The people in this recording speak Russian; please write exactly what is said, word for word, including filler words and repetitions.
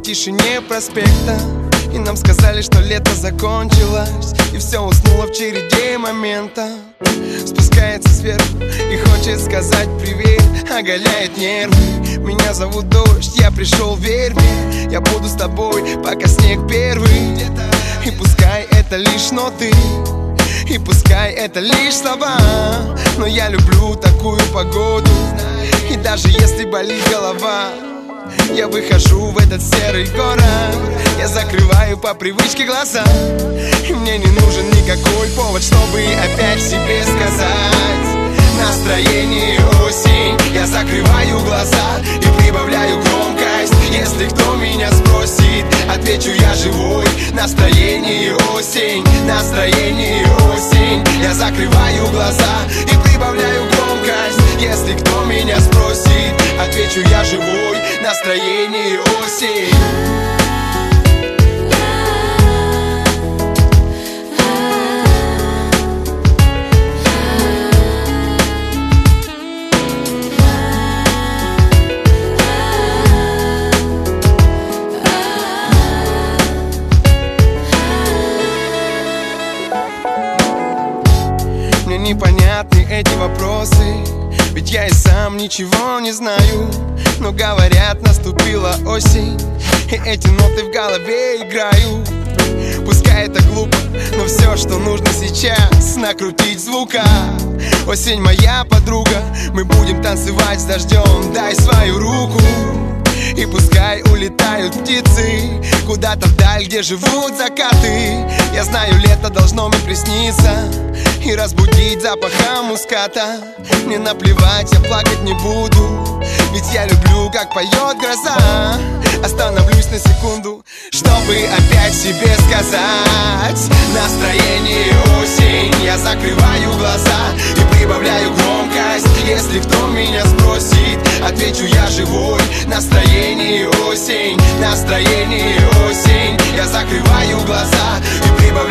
тишине проспекта, и нам сказали, что лето закончилось, и все уснуло в череде момента. Спускается сверху и хочет сказать привет, оголяет нервы. Меня зовут Дождь, я пришел, верь мне, я буду с тобой, пока снег первый. И пускай это лишь ноты, и пускай это лишь слова, но я люблю такую погоду. И даже если болит голова, я выхожу в этот серый город. Я закрываю по привычке глаза, и мне не нужен никакой повод, чтобы опять себе сказать: настроение осень. Я закрываю глаза и прибавляю громкость. Если кто меня спросит, отвечу: я живой. Настроение осень, настроение осень. Я закрываю глаза и прибавляю громкость. Если кто меня спросит, отвечу: я живой. Настроение осень. Мне непонятны эти вопросы, ведь я и сам ничего не знаю. Но говорят, наступила осень, и эти ноты в голове играют. Пускай это глупо, но все, что нужно сейчас, накрутить звука. Осень моя подруга, мы будем танцевать с дождем. Дай свою руку. И пускай улетают птицы куда-то вдаль, где живут закаты. Я знаю, лето должно мне присниться и разбудить запахом муската. Мне наплевать, я плакать не буду, ведь я люблю, как поет гроза. Остановлюсь на секунду, чтобы опять себе сказать: настроение осень. Я закрываю глаза и прибавляю громкость. Если кто меня спросит, отвечу: я живой. Настроение осень, настроение осень. Я закрываю глаза и прибавляю